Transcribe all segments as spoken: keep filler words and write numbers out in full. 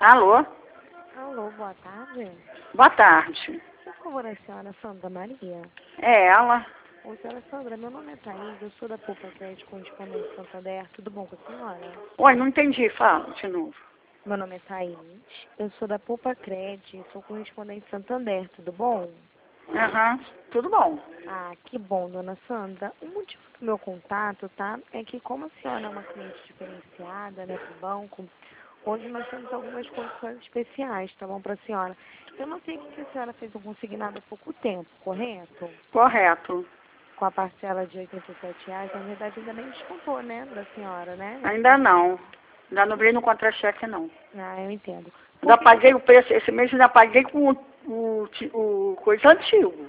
Alô? Alô, boa tarde. Boa tarde. Por favor, a senhora Sandra Maria. É ela? Oi, senhora Sandra, meu nome é Thaís, eu sou da Poupa Crédito Correspondente Santander. Tudo bom com a senhora? Oi, não entendi. Fala de novo. Meu nome é Thaís, eu sou da Poupa Crédito, sou correspondente Santander. Tudo bom? Aham, tudo bom. Ah, que bom, dona Sandra. O motivo do meu contato, tá, é que como a senhora é uma cliente diferenciada, né, pro banco, hoje nós temos algumas condições especiais, tá bom, pra senhora. Eu não sei que a senhora fez um consignado há pouco tempo, correto? Correto. Com a parcela de oitenta e sete reais, na verdade ainda nem descontou, né, da senhora, né? essa Ainda parcela. não. Ainda não veio no contra-cheque, não. Ah, eu entendo. Por Ainda que paguei o preço, esse mês ainda paguei com o, o, ti- o coisa antigo.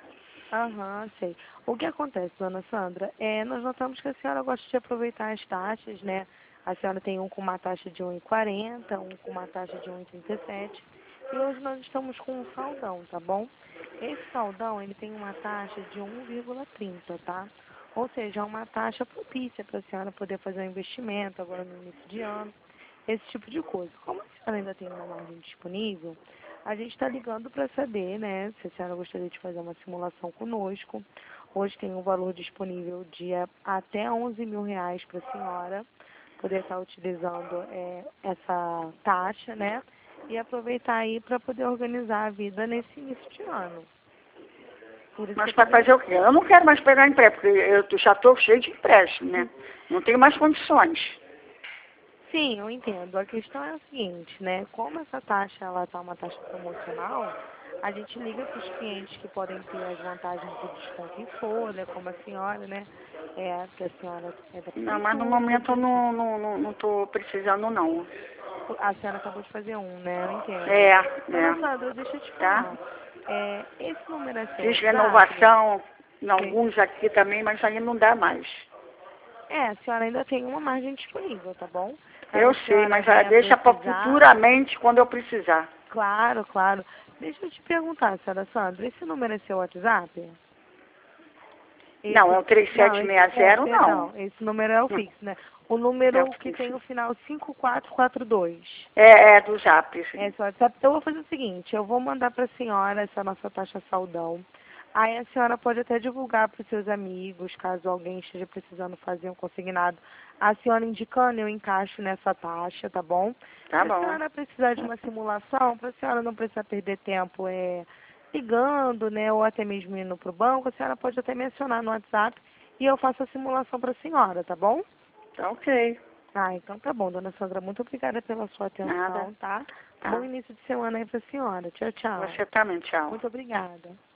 Aham, sei. O que acontece, dona Sandra, é, nós notamos que a senhora gosta de aproveitar as taxas, né? A senhora tem um com uma taxa de um vírgula quarenta, um com uma taxa de um vírgula trinta e sete. E hoje nós estamos com um saldão, tá bom? Esse saldão, ele tem uma taxa de um vírgula trinta, tá? Ou seja, é uma taxa propícia para a senhora poder fazer um investimento agora no início de ano, esse tipo de coisa. Como a senhora ainda tem uma margem disponível, a gente está ligando para saber, né, se a senhora gostaria de fazer uma simulação conosco. Hoje tem um valor disponível de a- até onze mil reais para a senhora poder estar utilizando é, essa taxa, né, e aproveitar aí para poder organizar a vida nesse início de ano. Por isso que Mas eu para também... fazer o quê? Eu não quero mais pegar empréstimo, porque eu já estou cheio de empréstimo, né? Não tenho mais condições. Sim, eu entendo. A questão é a seguinte, né? Como essa taxa ela está uma taxa promocional, a gente liga para os clientes que podem ter as vantagens do desconto em folha, como a senhora, né? É, que a senhora é da Não, mas no prefeitura, momento eu tudo isso. não, não, não, não tô precisando, não. A senhora acabou de fazer um, né? Eu entendo. É, Dona é. Sandra, deixa eu te Tá? falar. É, esse número é seu Fiz WhatsApp? renovação em Sim. alguns aqui também, mas aí não dá mais. É, a senhora ainda tem uma margem disponível, tá bom? Caso Eu a sei, senhora mas ah, venha a deixa para precisar. futuramente quando eu precisar. Claro, claro. Deixa eu te perguntar, senhora Sandra, esse número é seu WhatsApp? Não, é Esse, o três não, sete esse, seis é, zero não. perdão, esse número é o Hum, fixo, né? O É, o número que tem fixo. o final cinco quatro quatro dois. é, é do Zap, É sim. esse WhatsApp. Então, eu vou fazer o seguinte, eu vou mandar para a senhora essa nossa taxa saldão. Aí a senhora pode até divulgar para os seus amigos, caso alguém esteja precisando fazer um consignado. A senhora indicando, eu encaixo nessa taxa, tá bom? Tá Se a bom. senhora precisar de uma simulação, para a senhora não precisar perder tempo é, ligando, né, ou até mesmo indo para o banco, a senhora pode até mencionar no WhatsApp e eu faço a simulação para a senhora, tá bom? Tá ok. Ah, então tá bom, dona Sandra. Muito obrigada pela sua Nada. atenção, tá? Bom Tá. início de semana aí pra senhora. Tchau, tchau. Você também, tchau. Muito obrigada.